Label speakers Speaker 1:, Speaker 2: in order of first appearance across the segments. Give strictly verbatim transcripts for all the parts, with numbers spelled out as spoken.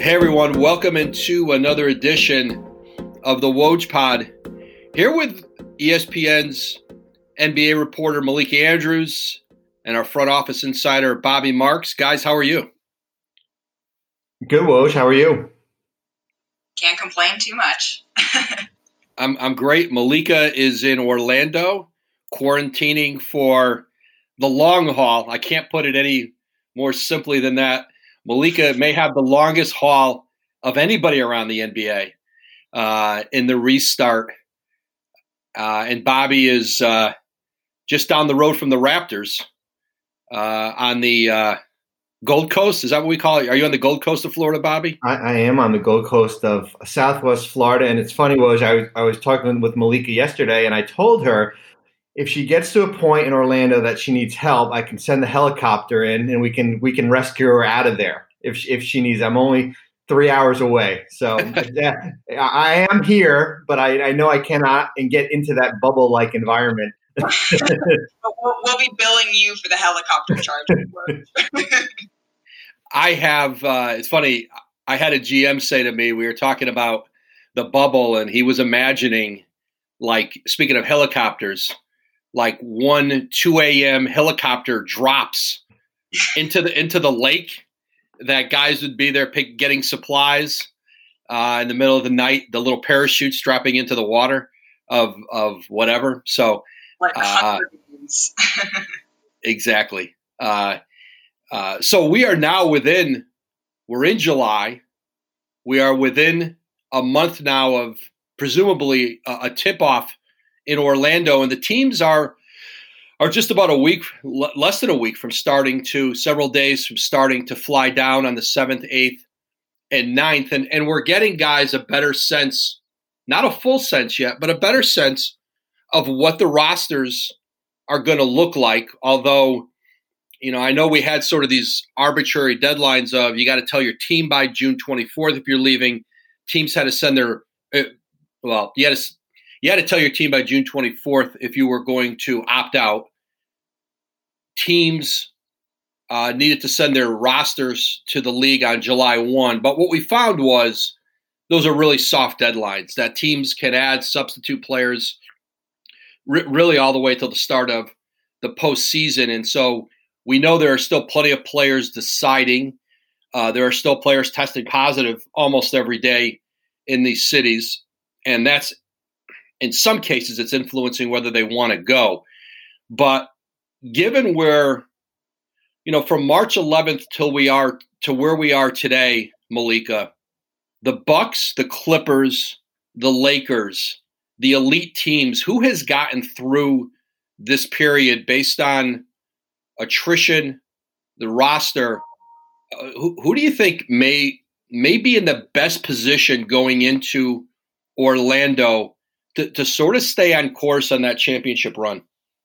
Speaker 1: Hey everyone, welcome into another edition of the Woj Pod. Here with E S P N's N B A reporter Malika Andrews and our front office insider Bobby Marks. Guys, how are you?
Speaker 2: Good, Woj. How are you?
Speaker 3: Can't complain too much.
Speaker 1: I'm I'm great. Malika is in Orlando, quarantining for the long haul. I can't put it any more simply than that. Malika may have the longest haul of anybody around the N B A uh, in the restart. Uh, and Bobby is uh, just down the road from the Raptors uh, on the uh, Gold Coast. Is that what we call it? Are you on the Gold Coast of Florida, Bobby?
Speaker 2: I, I am on the Gold Coast of Southwest Florida. And it's funny, Woj, I was, I was talking with Malika yesterday, and I told her if she gets to a point in Orlando that she needs help, I can send the helicopter in and we can we can rescue her out of there if she, if she needs. I'm only three hours away. So yeah, I am here, but I, I know I cannot and get into that bubble-like environment.
Speaker 3: But we'll, we'll be billing you for the helicopter charge.
Speaker 1: I have, uh, it's funny, I had a G M say to me, we were talking about the bubble, and he was imagining, like, speaking of helicopters, like one, two a.m. helicopter drops into the into the lake that guys would be there pick, getting supplies uh, in the middle of the night, the little parachutes dropping into the water of of whatever. So
Speaker 3: like
Speaker 1: uh, exactly. Uh, uh, so we are now within, we're in July. We are within a month now of presumably a, a tip-off in Orlando, and the teams are are just about a week, l- less than a week from starting to several days from starting to fly down on the seventh, eighth, and ninth. And, and we're getting guys a better sense, not a full sense yet, but a better sense of what the rosters are going to look like. Although, you know, I know we had sort of these arbitrary deadlines of you got to tell your team by June twenty-fourth if you're leaving. Teams had to send their, uh, well, you had to You had to tell your team by June twenty-fourth if you were going to opt out. Teams uh, needed to send their rosters to the league on July first. But what we found was those are really soft deadlines that teams can add substitute players r- really all the way till the start of the postseason. And so we know there are still plenty of players deciding. Uh, there are still players testing positive almost every day in these cities. And that's, in some cases, it's influencing whether they want to go. But given where, you know, from March eleventh till we are to where we are today, Malika, the Bucks, the Clippers, the Lakers, the elite teams, who has gotten through this period based on attrition, the roster? Uh, who, who do you think may may be in the best position going into Orlando To, to sort of stay on course on that championship run?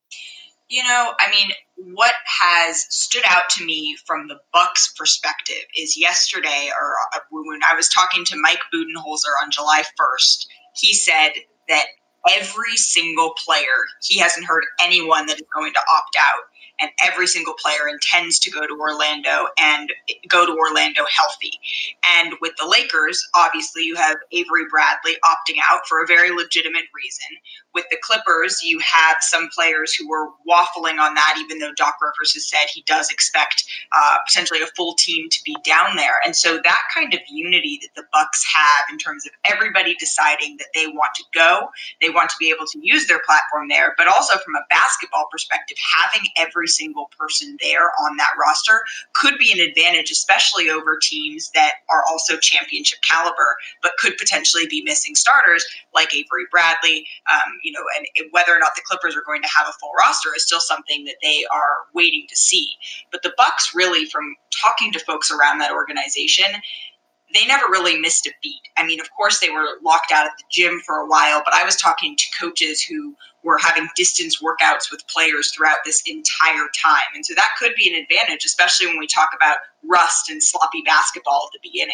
Speaker 3: You know, I mean, what has stood out to me from the Bucks' perspective is yesterday, or uh, when I was talking to Mike Budenholzer on July first, he said that every single player, he hasn't heard anyone that is going to opt out, and every single player intends to go to Orlando and go to Orlando healthy. And with the Lakers, obviously you have Avery Bradley opting out for a very legitimate reason. With the Clippers, you have some players who were waffling on that, even though Doc Rivers has said he does expect uh, potentially a full team to be down there. And so that kind of unity that the Bucks have in terms of everybody deciding that they want to go, they want to be able to use their platform there, but also from a basketball perspective, having every single person there on that roster could be an advantage, especially over teams that are also championship caliber, but could potentially be missing starters like Avery Bradley. Um, you know, and whether or not the Clippers are going to have a full roster is still something that they are waiting to see. But the Bucks really, from talking to folks around that organization, they never really missed a beat. I mean, of course, they were locked out at the gym for a while, but I was talking to coaches who were having distance workouts with players throughout this entire time. And so that could be an advantage, especially when we talk about rust and sloppy basketball at the beginning.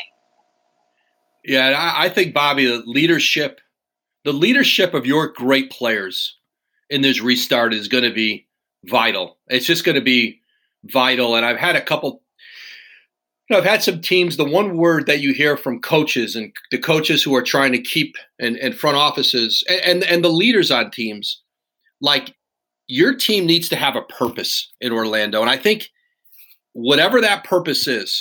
Speaker 1: Yeah, I, I think, Bobby, the leadership, the leadership of your great players in this restart is going to be vital. It's just going to be vital. And I've had a couple You know, I've had some teams, the one word that you hear from coaches and the coaches who are trying to keep and, and front offices and, and, and the leaders on teams, like your team needs to have a purpose in Orlando. And I think whatever that purpose is,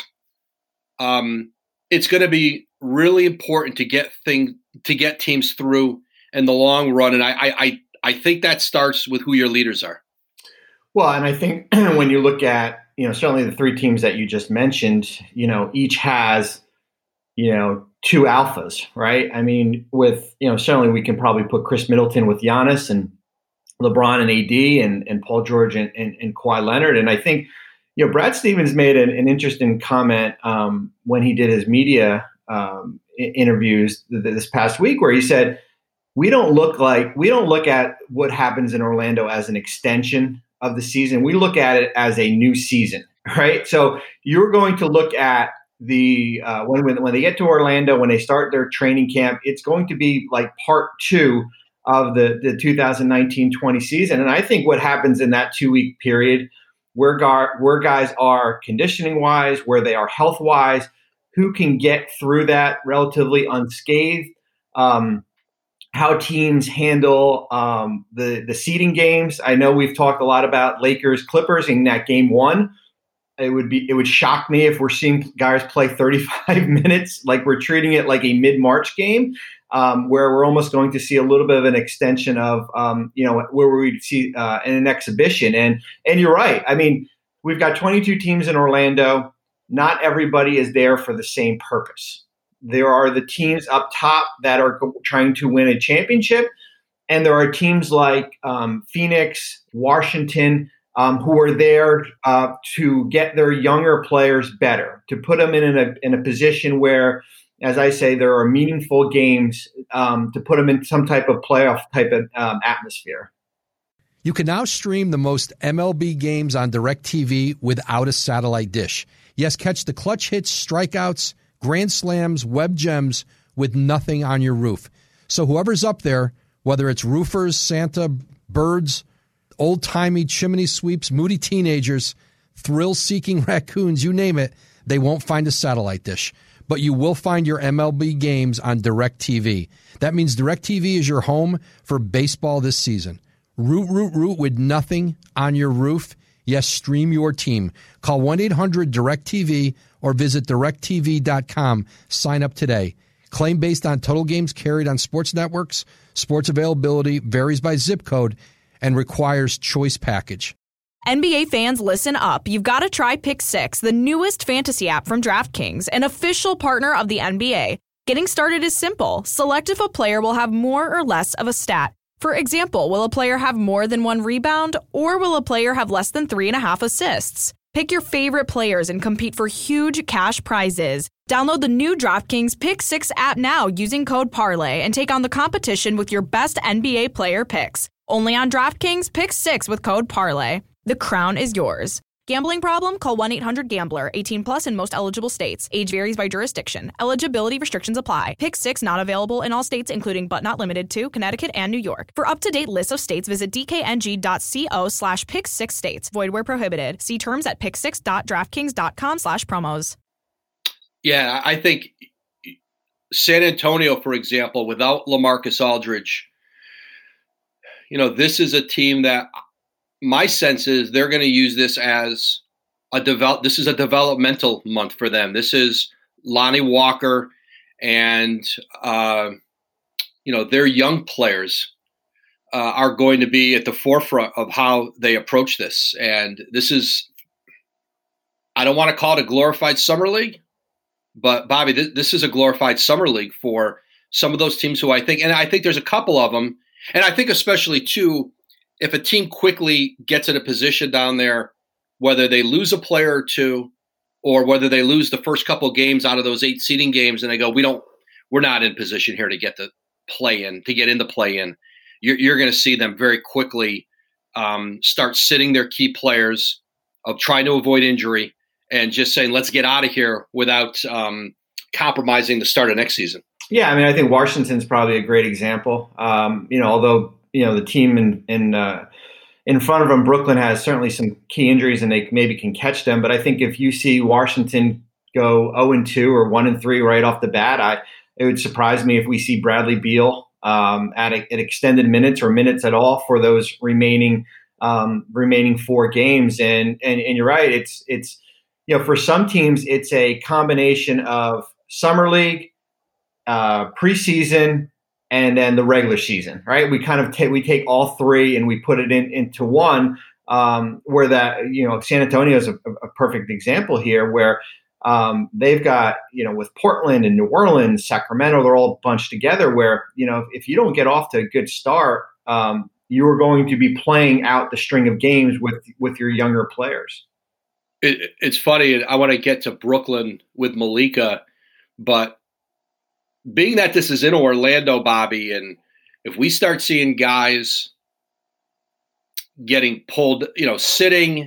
Speaker 1: um, it's going to be really important to get thing to get teams through in the long run. And I, I, I think that starts with who your leaders are.
Speaker 2: Well, and I think when you look at, you know, certainly the three teams that you just mentioned, you know, each has, you know, two alphas, right? I mean, with, you know, certainly we can probably put Chris Middleton with Giannis and LeBron and A D and, and Paul George and, and, and Kawhi Leonard. And I think, you know, Brad Stevens made an, an interesting comment um, when he did his media um, interviews th- this past week, where he said, we don't look like, we don't look at what happens in Orlando as an extension of the season. We look at it as a new season, right? So you're going to look at the uh, when, when when they get to Orlando, when they start their training camp, it's going to be like part two of the the two thousand nineteen twenty season. And I think what happens in that two week period, where gar, where guys are conditioning wise, where they are health wise, who can get through that relatively unscathed. Um, how teams handle um, the, the seeding games. I know we've talked a lot about Lakers Clippers in that game one. It would be, it would shock me if we're seeing guys play thirty-five minutes, like we're treating it like a mid-March game, um, where we're almost going to see a little bit of an extension of, um, you know, where we see uh, in an exhibition. And, and you're right. I mean, we've got twenty-two teams in Orlando. Not everybody is there for the same purpose. There are the teams up top that are trying to win a championship, and there are teams like um, Phoenix, Washington, um, who are there uh, to get their younger players better, to put them in a in a position where, as I say, there are meaningful games, um, to put them in some type of playoff type of um, atmosphere.
Speaker 4: You can now stream the most M L B games on DirecTV without a satellite dish. Yes, catch the clutch hits, strikeouts, grand slams, web gems with nothing on your roof. So whoever's up there, whether it's roofers, Santa, birds, old-timey chimney sweeps, moody teenagers, thrill-seeking raccoons, you name it, they won't find a satellite dish. But you will find your M L B games on DirecTV. That means DirecTV is your home for baseball this season. Root, root, root with nothing on your roof. Yes, stream your team. Call one eight hundred direct T V or visit direct T V dot com. Sign up today. Claim based on total games carried on sports networks. Sports availability varies by zip code and requires choice package.
Speaker 5: N B A fans, listen up. You've got to try Pick Six, the newest fantasy app from DraftKings, an official partner of the N B A. Getting started is simple. Select if a player will have more or less of a stat. For example, will a player have more than one rebound, or will a player have less than three and a half assists? Pick your favorite players and compete for huge cash prizes. Download the new DraftKings Pick Six app now using code Parlay and take on the competition with your best N B A player picks. Only on DraftKings Pick Six with code Parlay. The crown is yours. Gambling problem? Call one eight hundred gambler. eighteen plus in most eligible states. Age varies by jurisdiction. Eligibility restrictions apply. Pick Six not available in all states, including but not limited to Connecticut and New York. For up-to-date lists of states, visit dkng.co slash pick six states. Void where prohibited. See terms at pick six dot draftkings dot com slash promos.
Speaker 1: Yeah, I think San Antonio, for example, without LaMarcus Aldridge, you know, this is a team that my sense is they're going to use this as a develop. This is a developmental month for them. This is Lonnie Walker and, uh, you know, their young players uh, are going to be at the forefront of how they approach this. And this is, I don't want to call it a glorified summer league, but Bobby, th- this is a glorified summer league for some of those teams who I think, and I think there's a couple of them. And I think especially too, if a team quickly gets in a position down there, whether they lose a player or two, or whether they lose the first couple of games out of those eight seeding games, and they go, we don't, we're not in position here to get the play in, to get in the play in. You're, you're going to see them very quickly um, start sitting their key players, of trying to avoid injury, and just saying, let's get out of here without um, compromising the start of next season.
Speaker 2: Yeah, I mean, I think Washington's probably a great example. Um, you know, although you know the team in in uh, in front of them, Brooklyn, has certainly some key injuries, and they maybe can catch them. But I think if you see Washington go oh and two or one and three right off the bat. I it would surprise me if we see Bradley Beal um, at, a, at extended minutes or minutes at all for those remaining um, remaining four games. And and and you're right. It's it's you know for some teams it's a combination of summer league, uh, preseason, and then the regular season. Right? We kind of take we take all three and we put it in into one. Um, where that, you know, San Antonio is a, a perfect example here where um, they've got, you know, with Portland and New Orleans, Sacramento, they're all bunched together where, you know, if you don't get off to a good start, um, you are going to be playing out the string of games with, with your younger players.
Speaker 1: It, it's funny. I want to get to Brooklyn with Malika, but being that this is in Orlando, Bobby, and if we start seeing guys getting pulled, you know, sitting,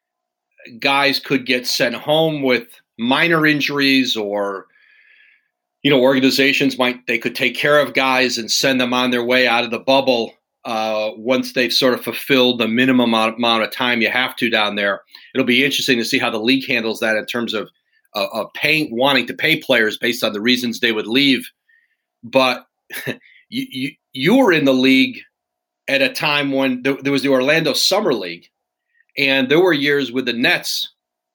Speaker 1: guys could get sent home with minor injuries, or, you know, organizations might, they could take care of guys and send them on their way out of the bubble uh, once they've sort of fulfilled the minimum amount of time you have to down there. It'll be interesting to see how the league handles that in terms of, uh, of paying, wanting to pay players based on the reasons they would leave. But you, you, you were in the league at a time when there, there was the Orlando Summer League, and there were years with the Nets,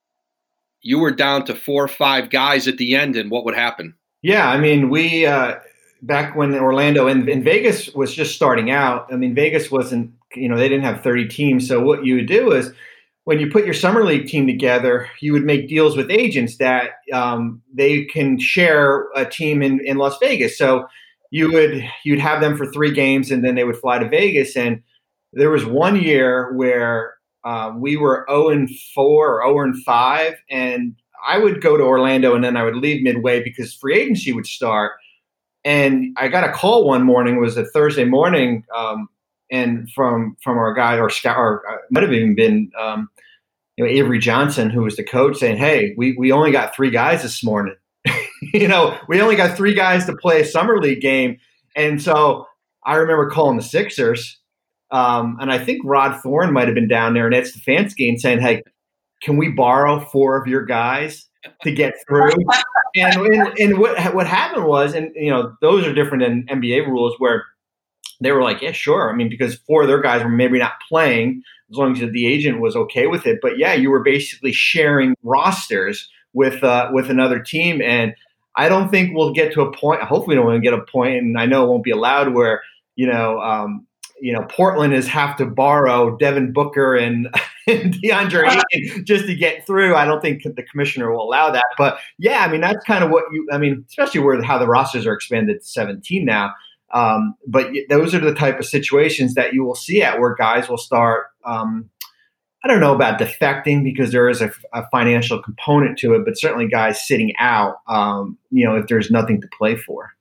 Speaker 1: you were down to four or five guys at the end, and what would happen?
Speaker 2: Yeah, I mean, we uh, back when Orlando and, and Vegas was just starting out. I mean, Vegas wasn't, you know, they didn't have thirty teams. So what you would do is when you put your Summer League team together, you would make deals with agents that um, they can share a team in, in Las Vegas. So You would you'd have them for three games, and then they would fly to Vegas. And there was one year where uh, we were zero and four or zero and five, and I would go to Orlando, and then I would leave midway because free agency would start. And I got a call one morning. It was a Thursday morning, um, and from from our guy, or scout, or uh, might have even been um, you know Avery Johnson, who was the coach, saying, "Hey, we we only got three guys this morning." You know, we only got three guys to play a summer league game. And so I remember calling the Sixers. Um, and I think Rod Thorne might have been down there, and Ed Stefanski, and saying, hey, can we borrow four of your guys to get through? and, and and what what happened was, and, you know, those are different than N B A rules where they were like, yeah, sure. I mean, because four of their guys were maybe not playing as long as the agent was okay with it. But, yeah, you were basically sharing rosters with uh, with another team. And I don't think we'll get to a point, hopefully we don't get a point, and I know it won't be allowed, where, you know, um, you know, Portland is have to borrow Devin Booker and, and DeAndre Ayton just to get through. I don't think the commissioner will allow that. But, yeah, I mean, that's kind of what you – I mean, especially where how the rosters are expanded to seventeen now. Um, but those are the type of situations that you will see at where guys will start um, – I don't know about defecting because there is a, a financial component to it, but certainly guys sitting out, um, you know, if there's nothing to play for.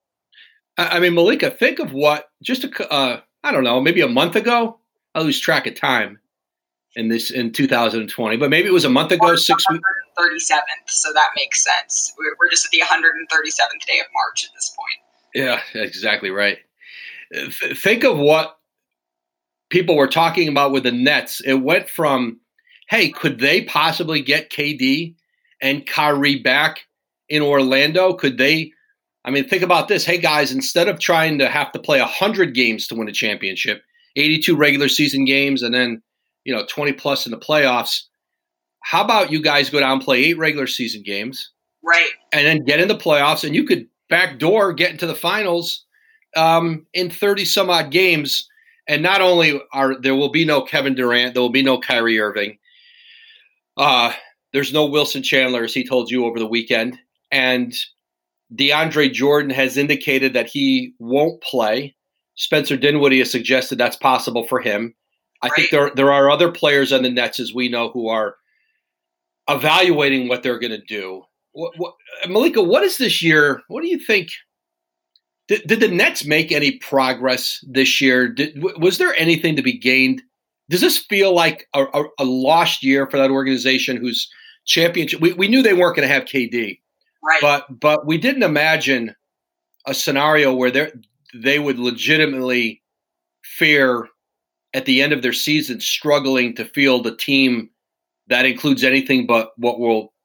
Speaker 1: I mean, Malika, think of what just a, uh, I don't know, maybe a month ago. I lose track of time in this in two thousand twenty, but maybe it was a month ago, six weeks.
Speaker 3: one hundred thirty-seventh, so that makes sense. We're, we're just at the one hundred thirty-seventh day of March at this point.
Speaker 1: Yeah, exactly right. Th- think of what people were talking about with the Nets. It went from, hey, could they possibly get K D and Kyrie back in Orlando? Could they? I mean, think about this. Hey, guys, instead of trying to have to play one hundred games to win a championship, eighty-two regular season games, and then, you know, twenty plus in the playoffs, how about you guys go down and play eight regular season games?
Speaker 3: Right.
Speaker 1: And then get in the playoffs, and you could backdoor get into the finals um, in thirty some odd games. And not only are there will be no Kevin Durant, there will be no Kyrie Irving. Uh, there's no Wilson Chandler, as he told you over the weekend. And DeAndre Jordan has indicated that he won't play. Spencer Dinwiddie has suggested that's possible for him. I right. think there there are other players on the Nets, as we know, who are evaluating what they're going to do. What, what, Malika, what is this year? What do you think? Did, did the Nets make any progress this year? Did, was there anything to be gained? Does this feel like a, a, a lost year for that organization whose championship? We, we knew they weren't going to have K D,
Speaker 3: right?
Speaker 1: But but we didn't imagine a scenario where they they would legitimately fear at the end of their season struggling to field a team that includes anything but what will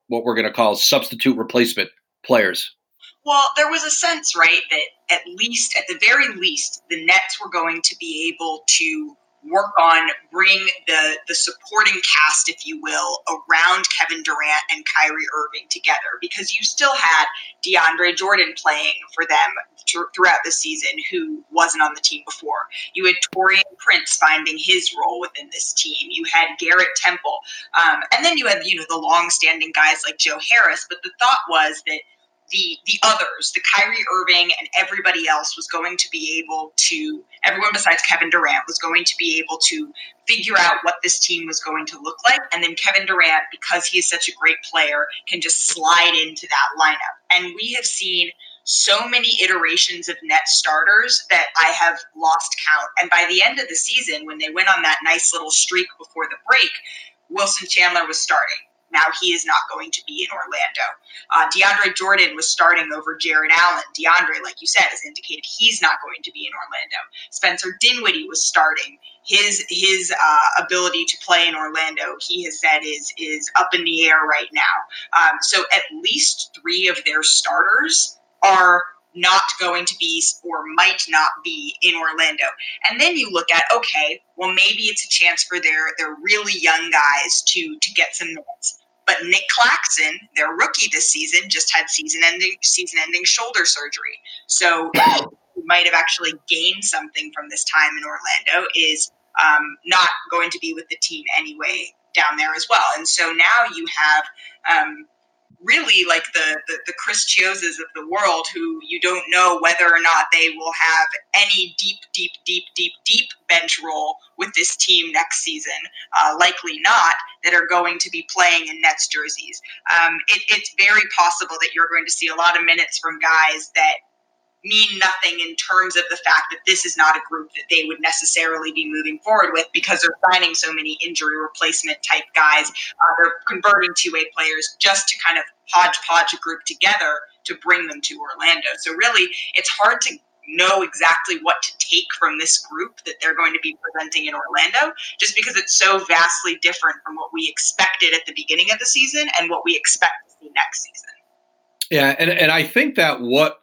Speaker 1: what we're going to call substitute replacement players.
Speaker 3: Well, there was a sense, right, that at least, at the very least, the Nets were going to be able to work on bring the the supporting cast, if you will, around Kevin Durant and Kyrie Irving together, because you still had DeAndre Jordan playing for them t- throughout the season, who wasn't on the team before. You had Taurean Prince finding his role within this team. You had Garrett Temple, um, and then you had you know the long-standing guys like Joe Harris. But the thought was that the the others, the Kyrie Irving and everybody else was going to be able to, everyone besides Kevin Durant was going to be able to figure out what this team was going to look like. And then Kevin Durant, because he is such a great player, can just slide into that lineup. And we have seen so many iterations of net starters that I have lost count. And by the end of the season, when they went on that nice little streak before the break, Wilson Chandler was starting. Now he is not going to be in Orlando. Uh, DeAndre Jordan was starting over Jared Allen. DeAndre, like you said, has indicated he's not going to be in Orlando. Spencer Dinwiddie was starting. His his uh, ability to play in Orlando, he has said, is is up in the air right now. Um, so at least three of their starters are not going to be or might not be in Orlando. And then you look at, okay, well, maybe it's a chance for their their really young guys to to get some minutes. But Nick Claxton, their rookie this season, just had season-ending season-ending shoulder surgery. So he might have actually gained something from this time in Orlando, is um, not going to be with the team anyway down there as well. And so now you have um, really like the, the, the Chris Chiozas of the world, who you don't know whether or not they will have any deep, deep, deep, deep, deep bench role with this team next season. Uh, likely not, that are going to be playing in Nets jerseys. Um, it, it's very possible that you're going to see a lot of minutes from guys that mean nothing in terms of the fact that this is not a group that they would necessarily be moving forward with, because they're signing so many injury replacement type guys. Uh, they're converting two-way players just to kind of hodgepodge a group together to bring them to Orlando. So really, it's hard to know exactly what to take from this group that they're going to be presenting in Orlando, just because it's so vastly different from what we expected at the beginning of the season and what we expect to see next season.
Speaker 1: Yeah, and, and I think that what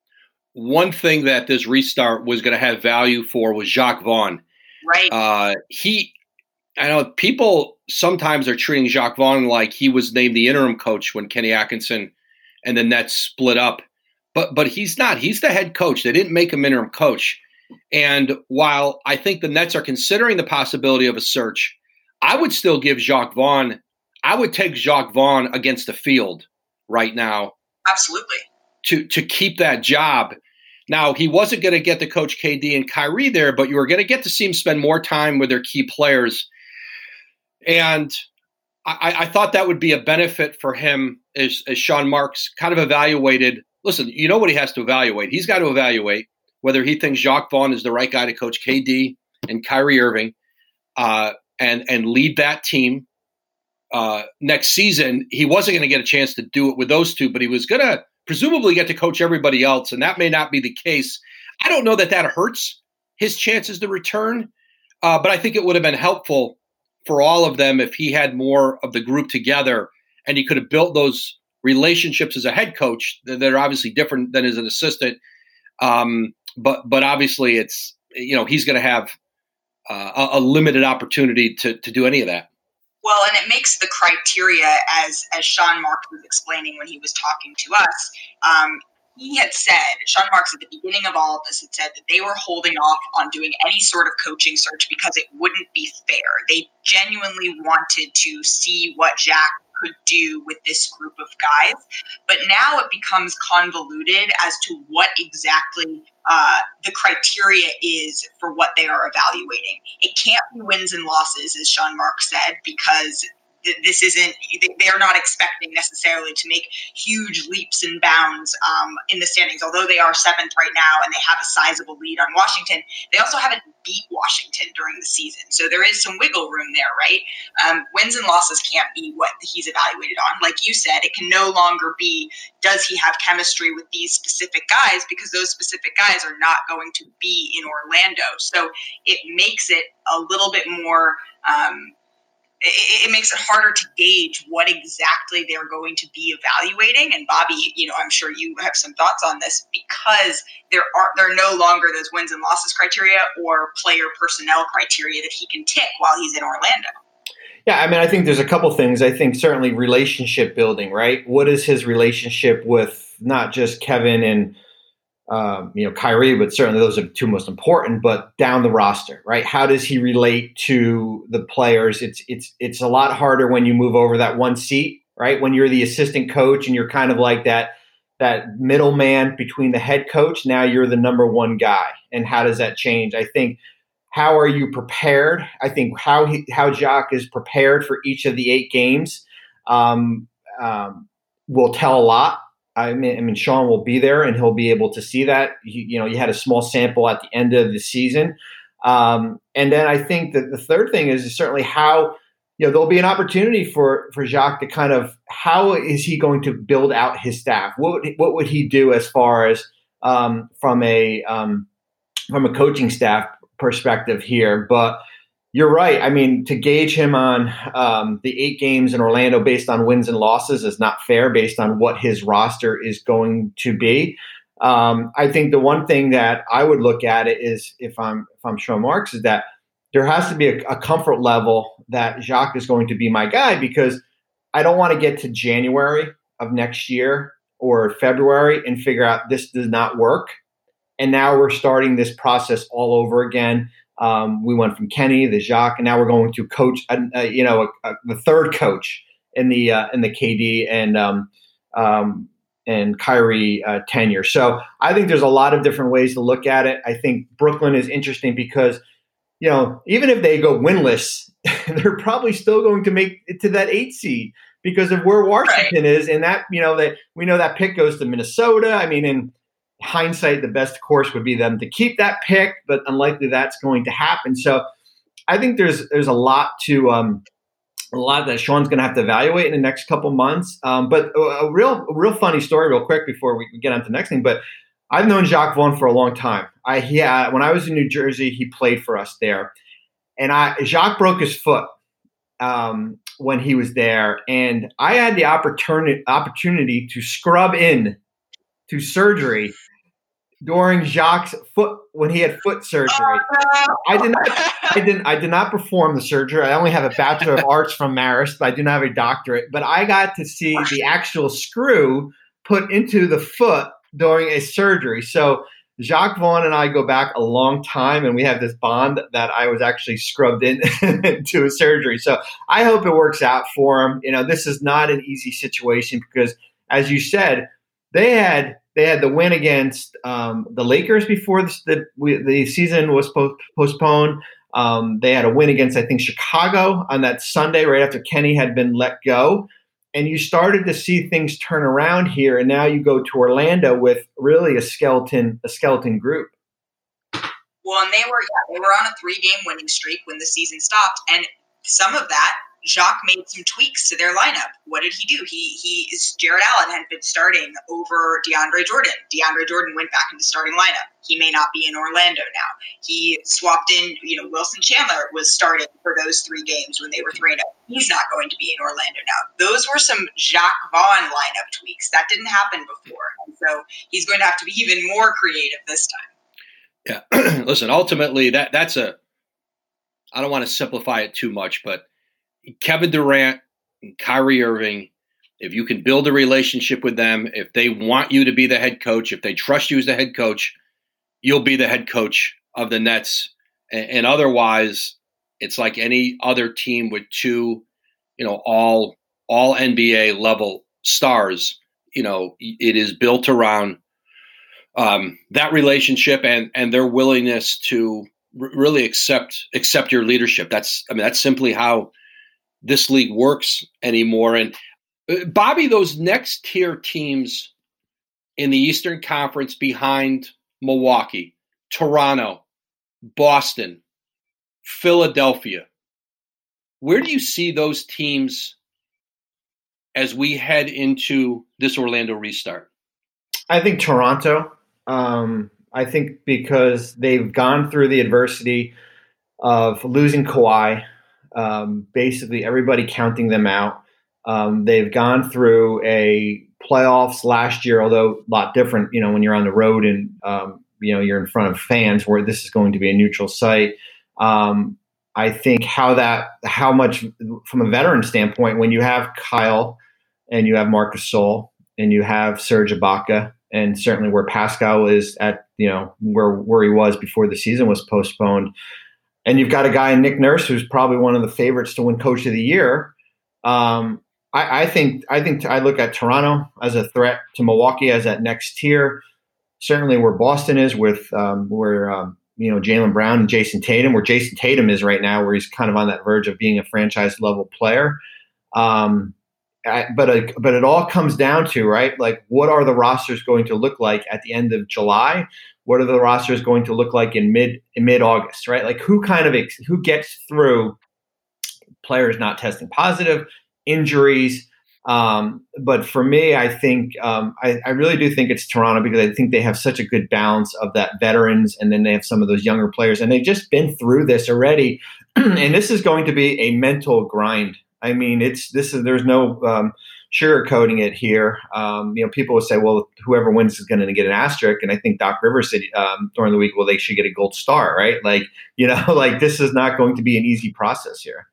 Speaker 1: one thing that this restart was going to have value for was Jacques Vaughn.
Speaker 3: Right.
Speaker 1: Uh, he, I know people sometimes are treating Jacques Vaughn like he was named the interim coach when Kenny Atkinson and the Nets split up. But but he's not. He's the head coach. They didn't make him interim coach. And while I think the Nets are considering the possibility of a search, I would still give Jacques Vaughn – I would take Jacques Vaughn against the field right now.
Speaker 3: Absolutely.
Speaker 1: To, to keep that job. Now, he wasn't going to get to coach K D and Kyrie there, but you were going to get to see him spend more time with their key players. And I, I thought that would be a benefit for him as, as Sean Marks kind of evaluated. Listen, you know what he has to evaluate. He's got to evaluate whether he thinks Jacques Vaughn is the right guy to coach K D and Kyrie Irving uh, and, and lead that team uh, next season. He wasn't going to get a chance to do it with those two, but he was going to presumably get to coach everybody else, and that may not be the case. I don't know that that hurts his chances to return, uh, but I think it would have been helpful for all of them if he had more of the group together and he could have built those relationships as a head coach that are obviously different than as an assistant. Um, but but obviously it's, you know, he's going to have uh, a, a limited opportunity to to do any of that.
Speaker 3: Well, and it makes the criteria, as as Sean Marks was explaining when he was talking to us, um, he had said, Sean Marks at the beginning of all of this had said that they were holding off on doing any sort of coaching search because it wouldn't be fair. They genuinely wanted to see what Jack could do with this group of guys. But now it becomes convoluted as to what exactly uh, the criteria is for what they are evaluating. It can't be wins and losses, as Sean Marks said, because this isn't, they're not expecting necessarily to make huge leaps and bounds um, in the standings, although they are seventh right now and they have a sizable lead on Washington. They also haven't beat Washington during the season. So there is some wiggle room there, right? Um, wins and losses can't be what he's evaluated on. Like you said, it can no longer be, does he have chemistry with these specific guys? Because those specific guys are not going to be in Orlando. So it makes it a little bit more, um, it, it makes it harder to gauge what exactly they're going to be evaluating. And Bobby, you know, I'm sure you have some thoughts on this, because there are there are no longer those wins and losses criteria or player personnel criteria that he can tick while he's in Orlando.
Speaker 2: Yeah, I mean, I think there's a couple things. I think certainly relationship building, right? What is his relationship with not just Kevin and um, you know Kyrie, but certainly those are the two most important. But down the roster, right? How does he relate to the players? It's it's it's a lot harder when you move over that one seat, right? When you're the assistant coach and you're kind of like that that middleman between the head coach. Now you're the number one guy, and how does that change? I think. How are you prepared? I think how he, how Jacques is prepared for each of the eight games um, um, will tell a lot. I mean, I mean, Sean will be there and he'll be able to see that. He, you know, you had a small sample at the end of the season, um, and then I think that the third thing is, is certainly how you know there'll be an opportunity for for Jacques to kind of how is he going to build out his staff? What would, what would he do as far as um, from a um, from a coaching staff perspective here? But you're right. I mean, to gauge him on um, the eight games in Orlando based on wins and losses is not fair based on what his roster is going to be. Um, I think the one thing that I would look at it is if I'm if I'm Sean Marks is that there has to be a, a comfort level that Jacques is going to be my guy, because I don't want to get to January of next year or February and figure out this does not work. And now we're starting this process all over again. Um, we went from Kenny, the Jacques, and now we're going to coach, uh, uh, you know, uh, the third coach in the uh, in the K D and um, um, and Kyrie uh, tenure. So I think there's a lot of different ways to look at it. I think Brooklyn is interesting because, you know, even if they go winless, they're probably still going to make it to that eight seed because of where Washington is, and that you know that we know that pick goes to Minnesota. I mean, in hindsight, the best course would be them to keep that pick, but unlikely that's going to happen. So I think there's there's a lot to um, a lot that Sean's going to have to evaluate in the next couple months. Um, but a, a real a real funny story, real quick, before we get on to the next thing. But I've known Jacques Vaughn for a long time. I yeah, when I was in New Jersey, he played for us there, and I Jacques broke his foot um, when he was there, and I had the opportunity opportunity to scrub in to surgery during Jacques' foot when he had foot surgery. I did not I didn't I did not perform the surgery. I only have a Bachelor of Arts from Marist, but I do not have a doctorate. But I got to see the actual screw put into the foot during a surgery. So Jacques Vaughn and I go back a long time, and we have this bond that I was actually scrubbed in into a surgery. So I hope it works out for him. You know, this is not an easy situation because, as you said, they had they had the win against um, the Lakers before the the, we, the season was po- postponed. Um, they had a win against, I think, Chicago on that Sunday right after Kenny had been let go. And you started to see things turn around here, and now you go to Orlando with really a skeleton a skeleton group.
Speaker 3: Well, and they were yeah, they were on a three-game winning streak when the season stopped, and some of that, Jacques made some tweaks to their lineup. What did he do? He he is Jared Allen had been starting over DeAndre Jordan. DeAndre Jordan went back into starting lineup. He may not be in Orlando now. He swapped in, you know, Wilson Chandler was starting for those three games when they were three and oh. He's not going to be in Orlando now. Those were some Jacques Vaughn lineup tweaks. That didn't happen before. And so he's going to have to be even more creative this time.
Speaker 1: Yeah. Listen, ultimately that that's a I don't want to simplify it too much, but Kevin Durant and Kyrie Irving, if you can build a relationship with them, if they want you to be the head coach, if they trust you as the head coach, you'll be the head coach of the Nets. And, and otherwise, it's like any other team with two, you know, all all N B A level stars. You know, it is built around um, that relationship and and their willingness to r- really accept accept your leadership. That's I mean, that's simply how this league works anymore. And uh, Bobby, those next tier teams in the Eastern Conference behind Milwaukee, Toronto, Boston, Philadelphia, where do you see those teams as we head into this Orlando restart?
Speaker 2: I think Toronto. Um, I think because they've gone through the adversity of losing Kawhi. um, basically everybody counting them out. Um, they've gone through a playoffs last year, although a lot different, you know, when you're on the road and, um, you know, you're in front of fans where this is going to be a neutral site. Um, I think how that, how much from a veteran standpoint, when you have Kyle and you have Marc Gasol and you have Serge Ibaka, and certainly where Pascal is at, you know, where, where he was before the season was postponed. And you've got a guy in Nick Nurse, who's probably one of the favorites to win Coach of the Year. Um, I, I think I think I look at Toronto as a threat to Milwaukee as that next tier. Certainly where Boston is with um, where um, you know Jaylen Brown and Jason Tatum, where Jason Tatum is right now, where he's kind of on that verge of being a franchise level player. Um, I, but a, but it all comes down to, right, like what are the rosters going to look like at the end of July? What are the rosters going to look like in mid in mid August? Right, like who kind of ex- who gets through players not testing positive, injuries. Um, but for me, I think um, I, I really do think it's Toronto because I think they have such a good balance of that veterans, and then they have some of those younger players, and they've just been through this already. And this is going to be a mental grind. I mean, it's this is there's no um, sugarcoating it here. Um, you know, people will say, well, whoever wins is going to get an asterisk, and I think Doc Rivers said um, during the week, well, they should get a gold star, right? Like, you know, like this is not going to be an easy process here.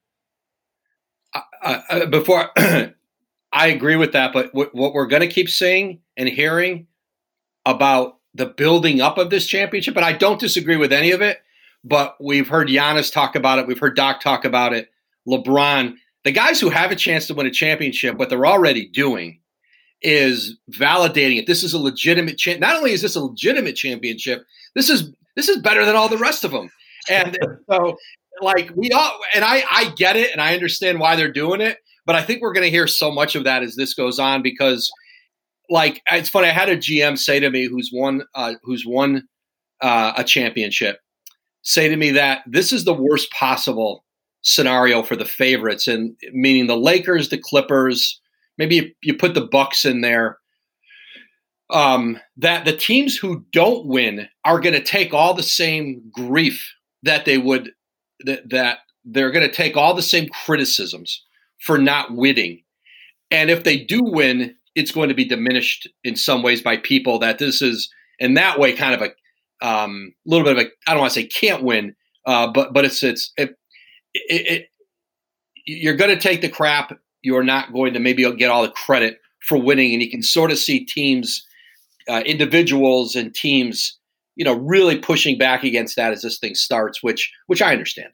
Speaker 1: Uh, uh, before I agree with that, but w- what we're going to keep seeing and hearing about the building up of this championship, and I don't disagree with any of it, but we've heard Giannis talk about it. We've heard Doc talk about it. LeBron, the guys who have a chance to win a championship, what they're already doing is validating it. This is a legitimate cha- Not only is this a legitimate championship, this is this is better than all the rest of them. And so, like we all, and I, I get it, and I understand why they're doing it. But I think we're going to hear so much of that as this goes on because, like, it's funny. I had a G M say to me, who's won, uh, who's won uh, a championship, say to me that this is the worst possible scenario for the favorites, and meaning the Lakers, the Clippers, maybe you, you put the Bucks in there. Um, that the teams who don't win are going to take all the same grief that they would that that they're going to take all the same criticisms for not winning. And if they do win, it's going to be diminished in some ways by people that this is in that way kind of a um, little bit of a, I don't want to say can't win, uh, but but it's it's it, it, it, you're going to take the crap. You're not going to maybe get all the credit for winning, and you can sort of see teams, uh, individuals, and teams, you know, really pushing back against that as this thing starts, which which I understand.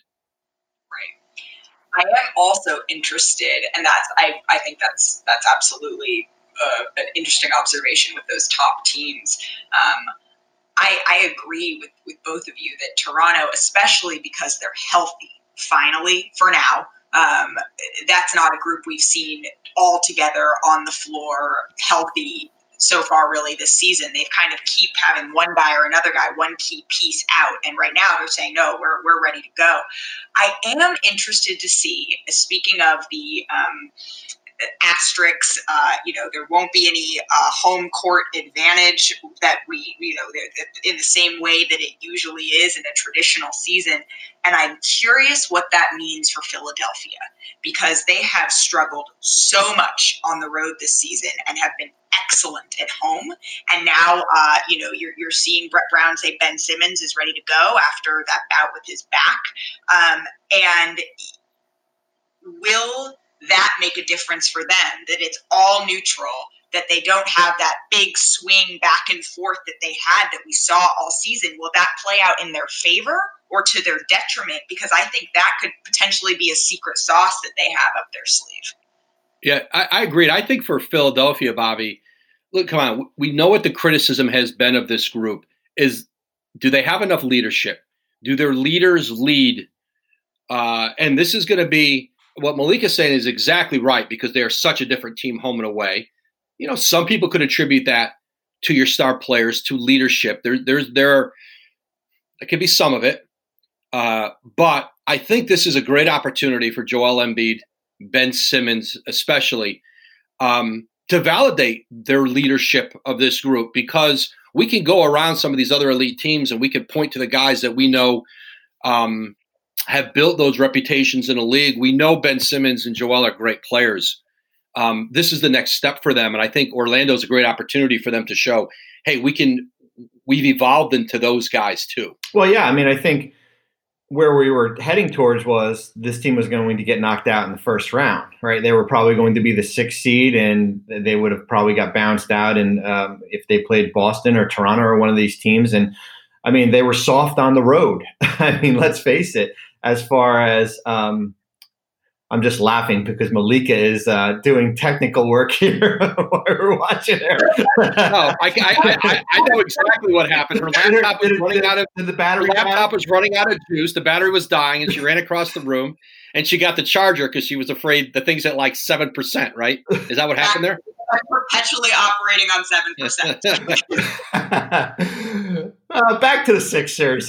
Speaker 3: I am also interested, and that's I, I think that's that's absolutely uh, an interesting observation with those top teams. Um, I, I agree with, with both of you that Toronto, especially because they're healthy, finally, for now, um, that's not a group we've seen all together on the floor, healthy so far really this season. They've kind of keep having one guy or another guy, one key piece out. And right now they're saying, no, we're we're ready to go. I am interested to see, speaking of the um, asterisks, uh, you know, there won't be any uh, home court advantage that we, you know, in the same way that it usually is in a traditional season. And I'm curious what that means for Philadelphia, because they have struggled so much on the road this season and have been excellent at home. And now, uh, you know, you're, you're seeing Brett Brown say Ben Simmons is ready to go after that bout with his back. Um, and will that make a difference for them, that it's all neutral, that they don't have that big swing back and forth that they had that we saw all season? Will that play out in their favor or to their detriment? Because I think that could potentially be a secret sauce that they have up their sleeve.
Speaker 1: Yeah, I, I agreed. I think for Philadelphia, Bobby, look, come on, we know what the criticism has been of this group is, do they have enough leadership? Do their leaders lead? Uh, and this is going to be, what Malik is saying is exactly right, because they are such a different team home and away. You know, some people could attribute that to your star players, to leadership. There, there's, there, there could be some of it. Uh, but I think this is a great opportunity for Joel Embiid, Ben Simmons especially, um, to validate their leadership of this group, because we can go around some of these other elite teams and we can point to the guys that we know um, have built those reputations in a league. We know Ben Simmons and Joel are great players. Um, this is the next step for them. And I think Orlando is a great opportunity for them to show, hey, we can, we've evolved into those guys too.
Speaker 2: Well, yeah. I mean, I think where we were heading towards was this team was going to get knocked out in the first round, right? They were probably going to be the sixth seed, and they would have probably got bounced out. And um, if they played Boston or Toronto or one of these teams, and I mean, they were soft on the road. I mean, let's face it, as far as um, I'm just laughing because Malika is uh, doing technical work here while we're watching her.
Speaker 1: No, I, I, I, I know exactly what happened. Her laptop was running out of
Speaker 2: the battery.
Speaker 1: Her laptop was running out of juice. The battery was dying, and she ran across the room. And she got the charger because she was afraid the thing's at like seven percent. Right? Is that what happened there?
Speaker 3: I'm perpetually operating on seven percent.
Speaker 2: uh, back to the Sixers,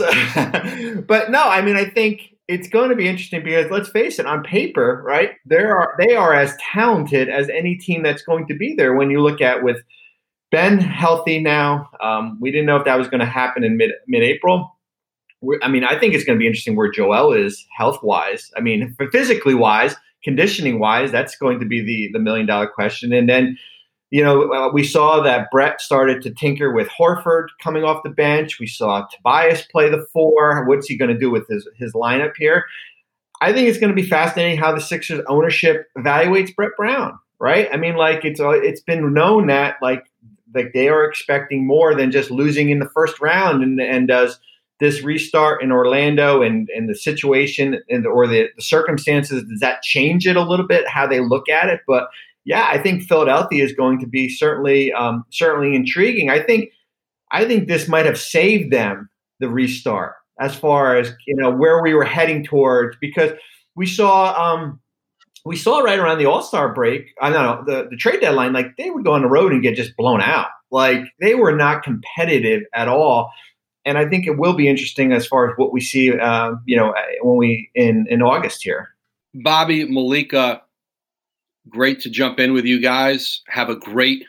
Speaker 2: but no, I mean, I think it's going to be interesting because let's face it, on paper, right? There are they are as talented as any team that's going to be there. When you look at with Ben healthy now, um, we didn't know if that was going to happen in mid mid April. I mean, I think it's going to be interesting where Joel is health wise. I mean, physically wise, conditioning wise, that's going to be the the million dollar question. And then, you know, uh, we saw that Brett started to tinker with Horford coming off the bench. We saw Tobias play the four. What's he going to do with his, his lineup here? I think it's going to be fascinating how the Sixers ownership evaluates Brett Brown, right? I mean, like it's uh, it's been known that like like they are expecting more than just losing in the first round. And, and does this restart in Orlando and, and the situation and or the, the circumstances, does that change it a little bit, how they look at it? But yeah, I think Philadelphia is going to be certainly um, certainly intriguing. I think I think this might have saved them the restart as far as you know where we were heading towards, because we saw um, we saw right around the All-Star break, I don't know the, the trade deadline, like they would go on the road and get just blown out. Like they were not competitive at all. And I think it will be interesting as far as what we see, uh, you know, when we in, in August here.
Speaker 1: Bobby, Malika, great to jump in with you guys. Have a great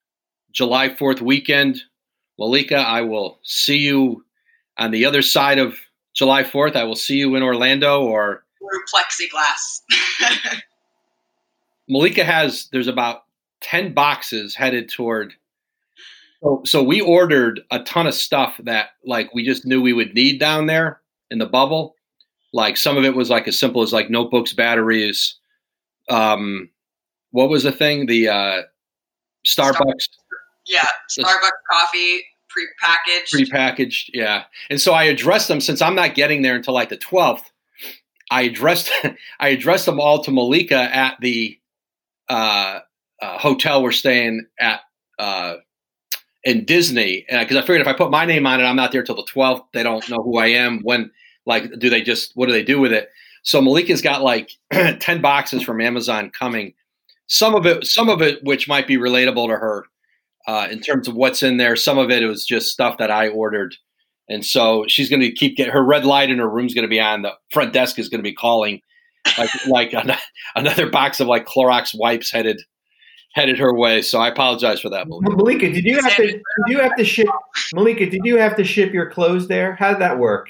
Speaker 1: July fourth weekend. Malika, I will see you on the other side of July fourth. I will see you in Orlando or
Speaker 3: through plexiglass.
Speaker 1: Malika has, there's about ten boxes headed toward. So, so we ordered a ton of stuff that like we just knew we would need down there in the bubble. Like some of it was like as simple as like notebooks, batteries. Um, what was the thing? The uh, Starbucks. Starbucks.
Speaker 3: Yeah, Starbucks coffee, prepackaged.
Speaker 1: Prepackaged, yeah. And so I addressed them since I'm not getting there until like the twelfth. I addressed I addressed them all to Malika at the uh, uh, hotel we're staying at. Uh, in Disney, because I figured if I put my name on it, I'm not there till the twelfth. They don't know who I am. When, like, do they just, what do they do with it? So Malika's got like ten boxes from Amazon coming. Some of it, some of it, which might be relatable to her uh, in terms of what's in there. Some of it, it was just stuff that I ordered. And so she's going to keep getting her red light in her room's going to be on. The front desk is going to be calling like, like an, another box of like Clorox wipes headed headed her way. So I apologize for that, Malika.
Speaker 2: Malika, did you have to did you have to ship Malika, did you have to ship your clothes there? How did that work?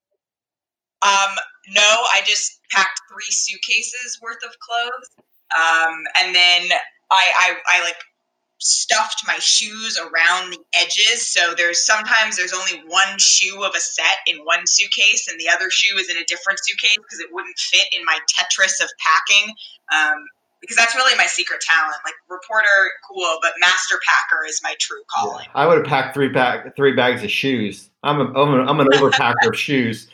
Speaker 3: Um, no, I just packed three suitcases worth of clothes. Um, and then I, I I like stuffed my shoes around the edges. So there's sometimes there's only one shoe of a set in one suitcase and the other shoe is in a different suitcase because it wouldn't fit in my Tetris of packing. Um, Because that's really my secret talent. Like reporter, cool, but master packer is my true calling.
Speaker 2: Yeah, I would have packed three pack three bags of shoes. I'm a, I'm, a, I'm an overpacker of shoes.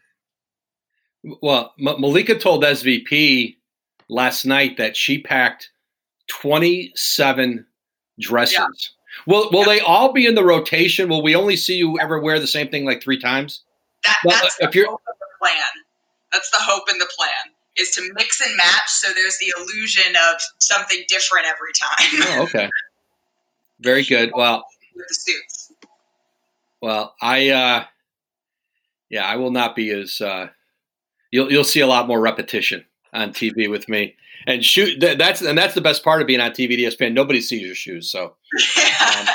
Speaker 1: Well, M- Malika told S V P last night that she packed twenty-seven dresses. Yeah. Will Will yeah. they all be in the rotation? Will we only see you ever wear the same thing like three times?
Speaker 3: That, that's well, the if hope of the plan. That's the hope in the plan. Is to mix and match, so there's the illusion of something different every time.
Speaker 1: Oh, okay. Very good. Well,
Speaker 3: with the suits.
Speaker 1: Well, I, uh, yeah, I will not be as. Uh, you'll you'll see a lot more repetition on T V with me, and shoot. That's and that's the best part of being on T V at E S P N. Nobody sees your shoes, so. Um,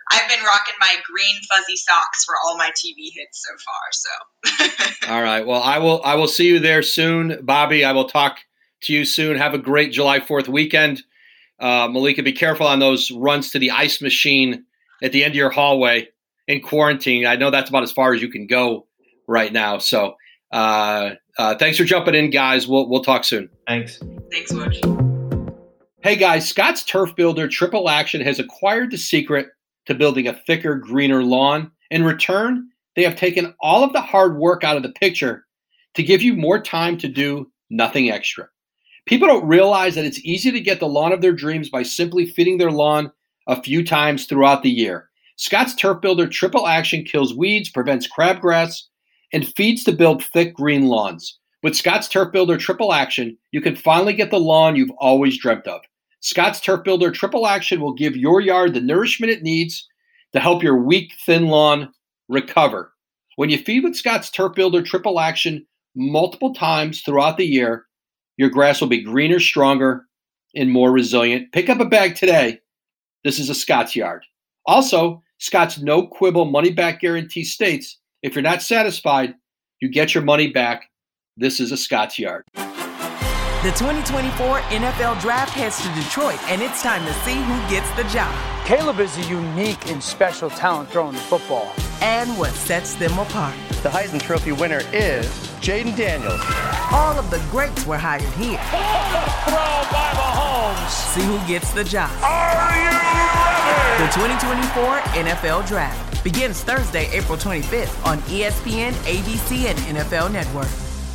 Speaker 3: I've been rocking my green fuzzy socks for all my T V hits so far. So.
Speaker 1: All right. Well, I will. I will see you there soon, Bobby. I will talk to you soon. Have a great July fourth weekend, uh, Malika. Be careful on those runs to the ice machine at the end of your hallway in quarantine. I know that's about as far as you can go right now. So, uh, uh, thanks for jumping in, guys. We'll we'll talk soon.
Speaker 2: Thanks.
Speaker 3: Thanks, Woj.
Speaker 1: Hey, guys. Scott's Turf Builder Triple Action has acquired the secret to building a thicker, greener lawn. In return, they have taken all of the hard work out of the picture to give you more time to do nothing extra. People don't realize that it's easy to get the lawn of their dreams by simply feeding their lawn a few times throughout the year. Scott's Turf Builder Triple Action kills weeds, prevents crabgrass, and feeds to build thick green lawns. With Scott's Turf Builder Triple Action, you can finally get the lawn you've always dreamt of. Scott's Turf Builder Triple Action will give your yard the nourishment it needs to help your weak, thin lawn recover. When you feed with Scott's Turf Builder Triple Action multiple times throughout the year, your grass will be greener, stronger, and more resilient. Pick up a bag today. This is a Scott's yard. Also, Scott's no quibble money back guarantee states if you're not satisfied, you get your money back. This is a Scott's yard.
Speaker 6: The twenty twenty-four N F L Draft heads to Detroit, and it's time to see who gets the job.
Speaker 7: Caleb is a unique and special talent throwing the football.
Speaker 6: And what sets them apart.
Speaker 8: The Heisman Trophy winner is Jaden Daniels.
Speaker 6: All of the greats were hired here.
Speaker 9: Throw by Mahomes.
Speaker 6: See who gets the job.
Speaker 9: Are you ready?
Speaker 6: The twenty twenty-four N F L Draft begins Thursday, April twenty-fifth on E S P N, A B C, and N F L Network.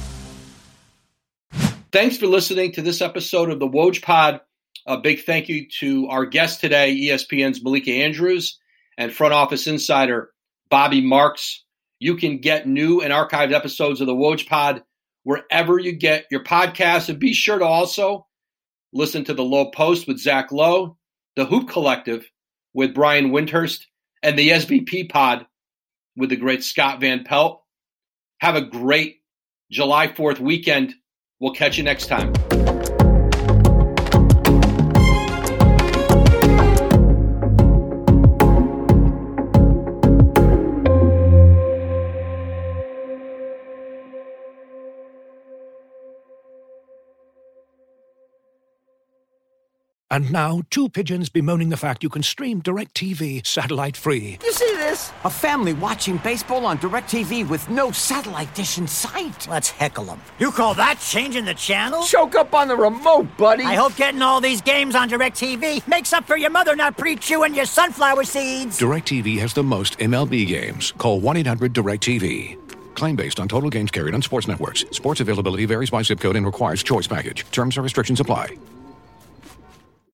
Speaker 1: Thanks for listening to this episode of the Woj Pod. A big thank you to our guest today, E S P N's Malika Andrews and front office insider Bobby Marks. You can get new and archived episodes of the Woj Pod wherever you get your podcasts. And be sure to also listen to The Low Post with Zach Lowe, The Hoop Collective with Brian Windhurst, and the S V P Pod with the great Scott Van Pelt. Have a great July fourth weekend. We'll catch you next time.
Speaker 10: And now, two pigeons bemoaning the fact you can stream DirecTV satellite-free.
Speaker 11: You see this? A family watching baseball on DirecTV with no satellite dish in sight.
Speaker 12: Let's heckle them.
Speaker 13: You call that changing the channel?
Speaker 11: Choke up on the remote, buddy.
Speaker 12: I hope getting all these games on DirecTV makes up for your mother not pre-chewing your sunflower seeds.
Speaker 10: DirecTV has the most M L B games. Call one eight hundred direct T V. Claim based on total games carried on sports networks. Sports availability varies by zip code and requires choice package. Terms and restrictions apply.